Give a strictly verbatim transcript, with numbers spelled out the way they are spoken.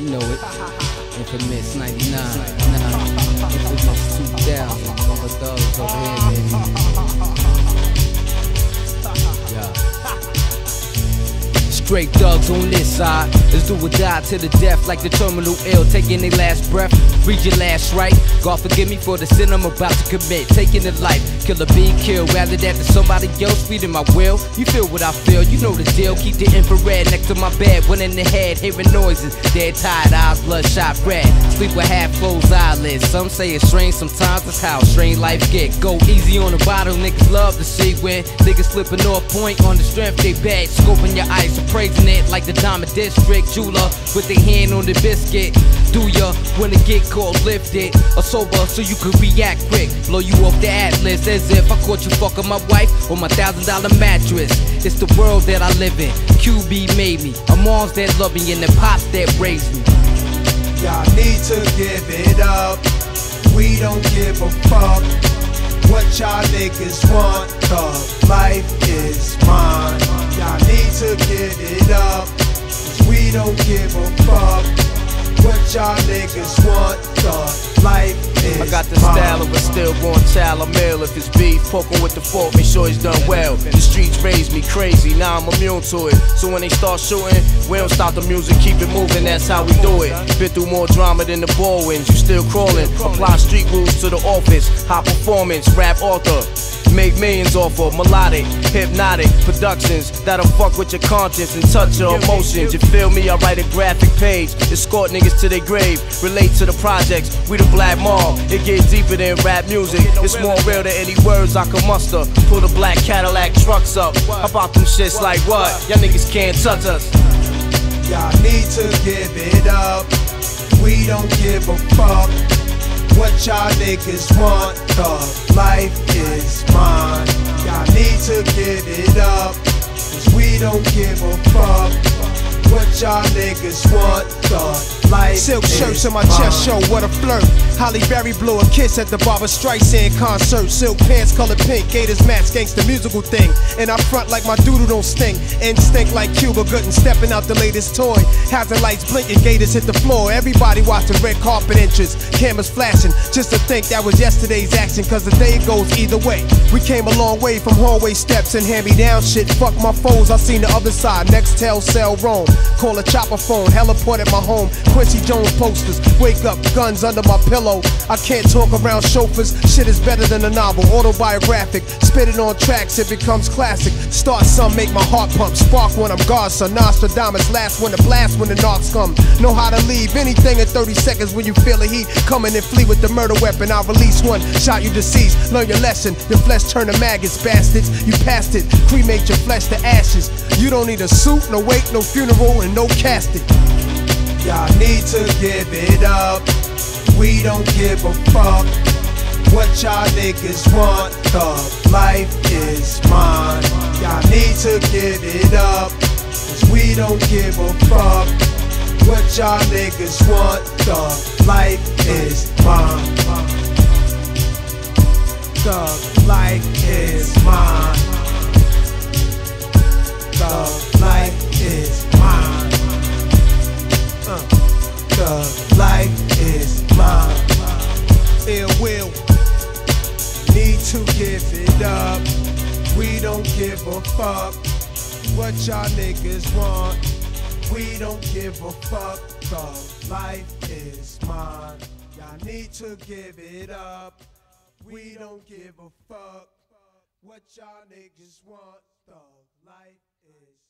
you know it. Infamous ninety-nine, nah. Infamous two thousand. All the thugs over here, baby. Yeah. Straight thugs on this side. Let's do or die to the death, like the terminal ill, taking their last breath. Read your last right. God forgive me for the sin I'm about to commit. Taking the life, kill or be killed. Rather that than somebody else feeding my will. You feel what I feel, you know the deal. Keep the infrared next to my bed. One in the head, hearing noises. Dead tired eyes, bloodshot red. Sleep with half closed eyelids. Some say it's strange, sometimes it's how strange life get. Go easy on the bottle, niggas love to see when niggas slipping off point on the strength they bad. Scoping your eyes, praising it like the Diamond District jeweler with their hand on the biscuit. Do ya wanna get caught lifted or sober so you could react quick? Blow you off the atlas as if I caught you fucking my wife on my thousand dollar mattress. It's the world that I live in. Q B made me. A moms that love me and the pops that raised me. Y'all need to give it up. We don't give a fuck what y'all niggas want. The life is mine. Y'all need to give it up, 'cause we don't give a fuck what y'all niggas want. The life is I got the mine. style of a stillborn child. I'm ill if it's beef, poking with the fork, make sure he's done well. The streets raised me crazy, now I'm immune to it. So when they start shooting, we don't stop the music, keep it moving, that's how we do it. Been through more drama than the Baldwins, you still crawling. Apply street rules to the office, high performance, rap author. Make millions off of melodic, hypnotic productions that'll fuck with your conscience and touch your emotions. You feel me? I write a graphic page, escort niggas to their grave, relate to the projects. We the Black Mob. It gets deeper than rap music. It's more real than any words I can muster. Pull the black Cadillac trucks up. How about them shits like what? Y'all niggas can't touch us. Y'all need to give it up. We don't give a fuck what y'all niggas want. The life is mine. Y'all need to give it up, 'cause we don't give a fuck what y'all niggas want. The life Silk is shirts on my mine. chest show, what a flirt. Holly Berry blew a kiss at the Barbra Streisand concert. Silk pants colored pink, Gators match, gangsta musical thing. And I front like my doodle don't stink. Instinct like Cuba Gooding, stepping out the latest toy. Hazard lights blinking, Gators hit the floor. Everybody watching red carpet entrance, cameras flashing. Just to think that was yesterday's action, 'cause the day goes either way. We came a long way from hallway steps and hand-me-down shit. Fuck my foes, I seen the other side. Next tell, cell, roam. Call a chopper phone, heliport at my home. Quincy Jones posters, wake up, guns under my pillow. I can't talk around chauffeurs, shit is better than a novel. Autobiographic, spit it on tracks, it becomes classic. Start some, make my heart pump, spark when I'm God, son. Nostradamus, last one to blast when the knocks come. Know how to leave anything in thirty seconds when you feel the heat coming and flee with the murder weapon. I'll release one, shot you deceased, learn your lesson. Your flesh turn to maggots, bastards, you passed it. Cremate your flesh to ashes. You don't need a suit, no wake, no funeral, and no casket. Y'all need to give it up. We don't give a fuck what y'all niggas want. The life is mine. Y'all need to give it up, 'cause we don't give a fuck what y'all niggas want. The life is mine. The life is mine. The life is mine. Uh, the life is mine. Ill will. Need to give it up. We don't give a fuck what y'all niggas want. We don't give a fuck. The life is mine. Y'all need to give it up. We don't give a fuck what y'all niggas want. The life is